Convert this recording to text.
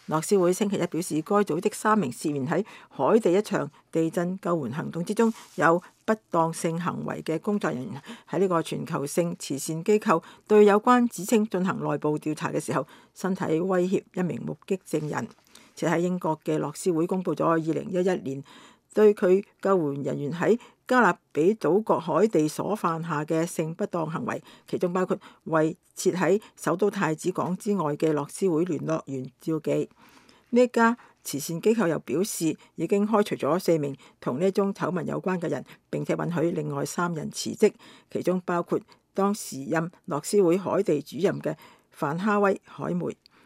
樂施會星期一表示，該組織3名涉嫌喺海地一場地震救援行動之中有不當性行為嘅工作人員喺呢個全球性慈善機構對有關指稱進行內部調查嘅時候，身體威脅一名目擊證人。且喺英國嘅樂施會公佈咗2011年對佢救援人員喺加勒比島國海地所犯下嘅性不當行為，其中包括為設喺首都太子港之外嘅樂施會聯絡員召妓。呢一家慈善機構又表示，已經開除咗4名同呢宗醜聞有關嘅人，並且允許另外3人辭職，其中包括當時任樂施會海地主任嘅范哈威·海梅。